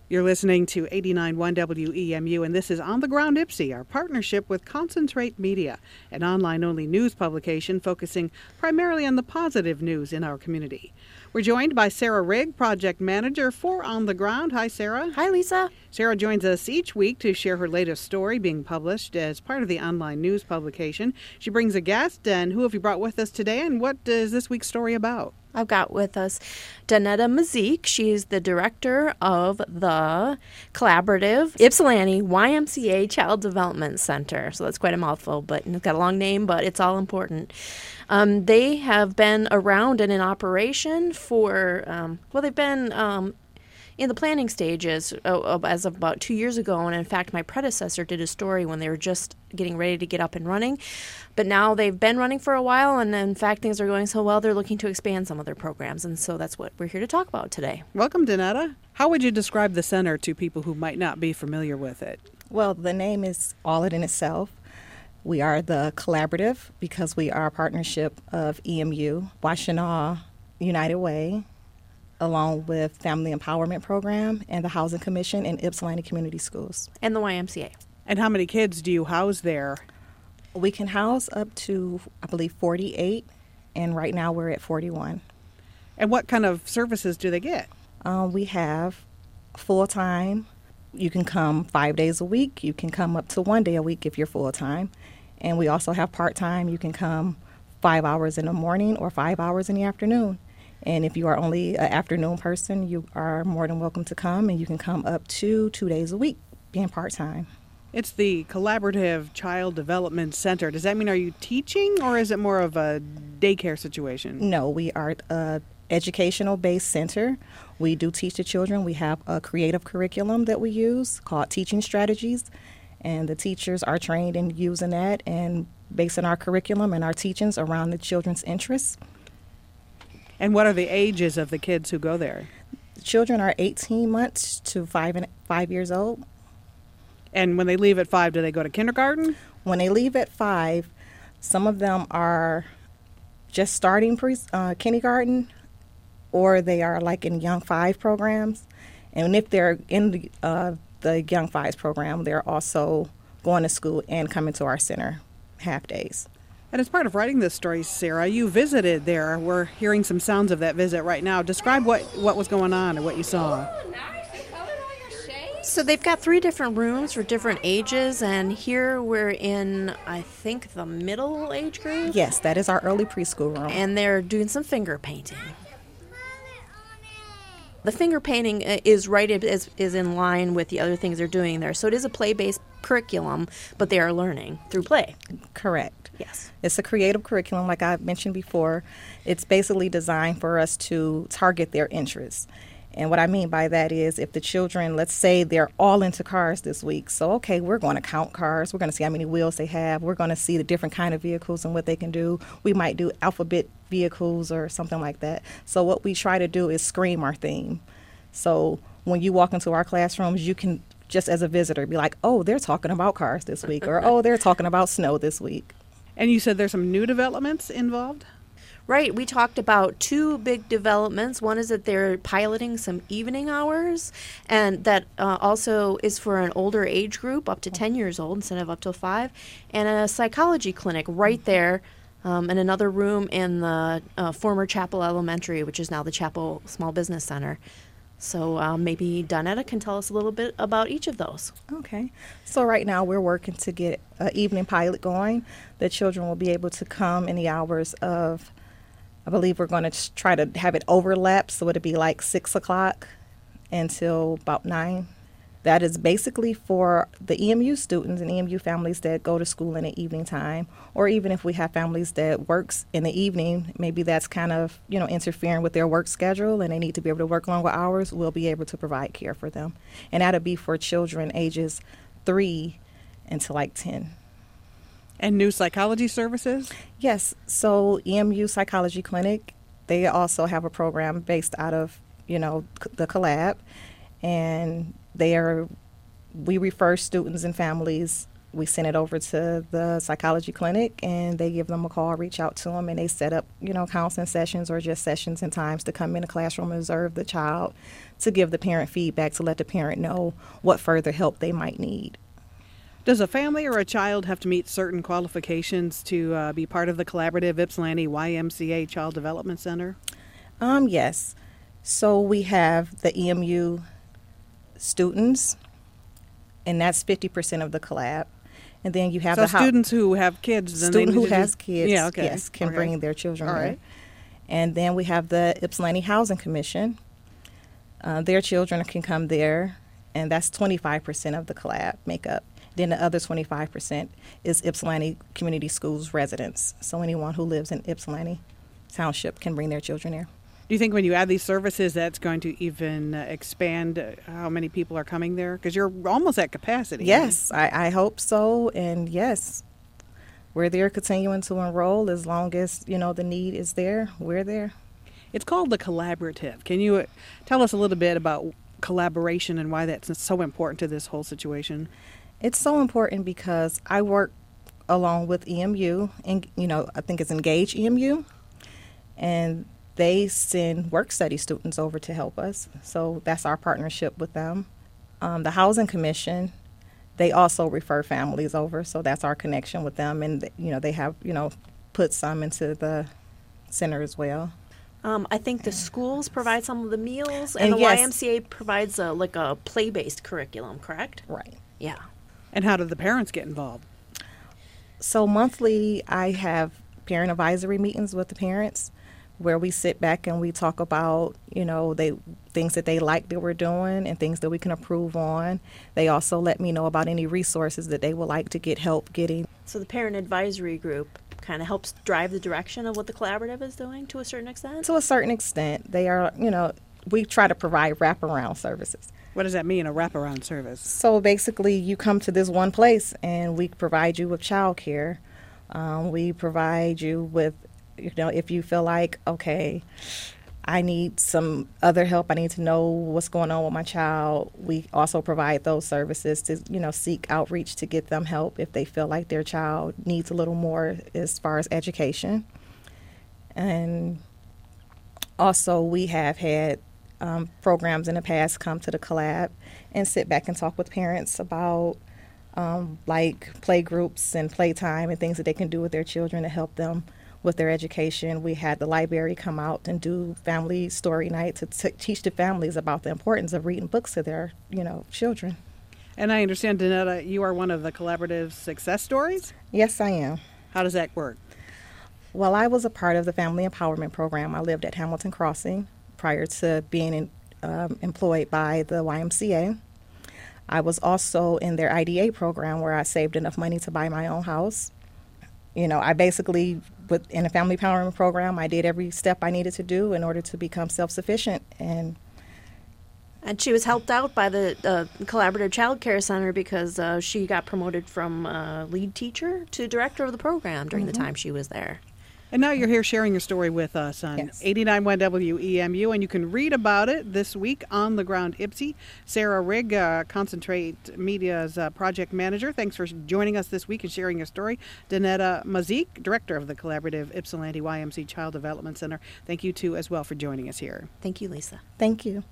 You're listening to 89.1 WEMU, and this is On the Ground Ipsy, our partnership with Concentrate Media, an online-only news publication focusing primarily on the positive news in our community. We're joined by Sarah Rigg, Project Manager for On the Ground. Hi, Sarah. Hi, Lisa. Sarah joins us each week to share her latest story being published as part of the online news publication. She brings a guest, and who have you brought with us today, and what is this week's story about? I've got with us Donetta Mazik. She's the director of the collaborative Ypsilanti YMCA Child Development Center. So that's quite a mouthful, but it's got a long name, but it's all important. They have been around and in operation for, they've been in the planning stages as of about 2 years ago. And in fact, my predecessor did a story when they were just getting ready to get up and running. But now they've been running for a while, and in fact, things are going so well, they're looking to expand some of their programs. And so that's what we're here to talk about today. Welcome, Donetta. How would you describe the center to people who might not be familiar with it? Well, the name is all in itself. We are the collaborative because we are a partnership of EMU, Washtenaw United Way, along with Family Empowerment Program and the Housing Commission and Ypsilanti Community Schools. And the YMCA. And how many kids do you house there? We can house up to, I believe, 48, and right now we're at 41. And what kind of services do they get? We have full-time. You can come 5 days a week. You can come up to 1 day a week if you're full-time. And we also have part-time. You can come 5 hours in the morning or 5 hours in the afternoon. And if you are only an afternoon person, you are more than welcome to come, and you can come up to 2 days a week being part-time. It's the Collaborative Child Development Center. Does that mean are you teaching, or is it more of a daycare situation? No, we are an educational-based center. We do teach the children. We have a creative curriculum that we use called Teaching Strategies, and the teachers are trained in using that and basing our curriculum and our teachings around the children's interests. And what are the ages of the kids who go there? The children are 18 months to 5 years old. And when they leave at 5, do they go to kindergarten? When they leave at 5, some of them are just starting kindergarten, or they are like in Young Five programs. And if they're in the Young Fives program, they're also going to school and coming to our center half days. And as part of writing this story, Sarah, you visited there. We're hearing some sounds of that visit right now. Describe what was going on and what you saw. So they've got 3 different rooms for different ages, and here we're in, I think, the middle age group? Yes, that is our early preschool room. And they're doing some finger painting. The finger painting is in line with the other things they're doing there. So it is a play-based curriculum, but they are learning through play. Correct. Yes. It's a creative curriculum, like I mentioned before. It's basically designed for us to target their interests. And what I mean by that is if the children, let's say they're all into cars this week. So, okay, we're going to count cars. We're going to see how many wheels they have. We're going to see the different kind of vehicles and what they can do. We might do alphabet vehicles or something like that. So what we try to do is scream our theme. So when you walk into our classrooms, you can just as a visitor be like, oh, they're talking about cars this week, or oh, they're talking about snow this week. And you said there's some new developments involved? Right. We talked about 2 big developments. One is that they're piloting some evening hours, and that also is for an older age group, up to 10 years old instead of up to 5, and a psychology clinic right there in another room in the former Chapel Elementary, which is now the Chapel Small Business Center. So maybe Donetta can tell us a little bit about each of those. Okay. So right now we're working to get an evening pilot going. The children will be able to come in the hours of, I believe we're going to try to have it overlap, so it'll be like 6 o'clock until about 9. That is basically for the EMU students and EMU families that go to school in the evening time, or even if we have families that works in the evening, maybe that's kind of, interfering with their work schedule and they need to be able to work longer hours, we'll be able to provide care for them. And that'll be for children ages 3 until like 10. And new psychology services? Yes. So EMU Psychology Clinic, they also have a program based out of, the Collab. And we refer students and families we send it over to the psychology clinic, and they give them a call, reach out to them, and they set up, counseling sessions or just sessions and times to come in the classroom and observe the child, to give the parent feedback, to let the parent know what further help they might need. Does a family or a child have to meet certain qualifications to be part of the collaborative Ypsilanti YMCA Child Development Center? Yes. So we have the EMU students, and that's 50% of the collab. And then you have so students who have kids. Then student who has kids, yeah, okay. Yes, can bring their children All there. right. And then we have the Ypsilanti Housing Commission. Their children can come there, and that's 25% of the collab makeup. Then the other 25% is Ypsilanti Community Schools residents. So anyone who lives in Ypsilanti Township can bring their children there. Do you think when you add these services that's going to even expand how many people are coming there? Because you're almost at capacity. Yes, I hope so. And yes, we're there continuing to enroll as long as, the need is there. We're there. It's called the Collaborative. Can you tell us a little bit about collaboration and why that's so important to this whole situation? It's so important because I work along with EMU, and I think it's Engage EMU, and they send work study students over to help us. So that's our partnership with them. The Housing Commission, they also refer families over, so that's our connection with them. And, they have, put some into the center as well. I think the schools provide some of the meals, and the yes, YMCA provides a play-based curriculum, correct? Right. Yeah. And how do the parents get involved? So monthly, I have parent advisory meetings with the parents, where we sit back and we talk about, things that they like that we're doing and things that we can improve on. They also let me know about any resources that they would like to get help getting. So the parent advisory group kind of helps drive the direction of what the collaborative is doing to a certain extent? To a certain extent. They are, we try to provide wraparound services. What does that mean, a wraparound service? So basically, you come to this one place and we provide you with child care. We provide you with, if you feel like, okay, I need some other help, I need to know what's going on with my child, we also provide those services to, seek outreach to get them help if they feel like their child needs a little more as far as education. And also we have had programs in the past come to the collab and sit back and talk with parents about like play groups and playtime and things that they can do with their children to help them with their education. We had the library come out and do family story night to teach the families about the importance of reading books to their, children. And I understand, Danetta, you are one of the collaborative success stories? Yes, I am. How does that work? Well, I was a part of the Family Empowerment Program. I lived at Hamilton Crossing prior to being employed by the YMCA. I was also in their IDA program where I saved enough money to buy my own house. I basically, in the Family Empowerment Program, I did every step I needed to do in order to become self-sufficient. And she was helped out by the Collaborative Child Care Center because she got promoted from lead teacher to director of the program during the time she was there. And now you're here sharing your story with us on 89.1 WEMU, and you can read about it this week on the ground Ypsi. Sarah Rigg, Concentrate Media's project manager, thanks for joining us this week and sharing your story. Danetta Mazik, director of the collaborative Ypsilanti YMCA Child Development Center, thank you too as well for joining us here. Thank you, Lisa. Thank you.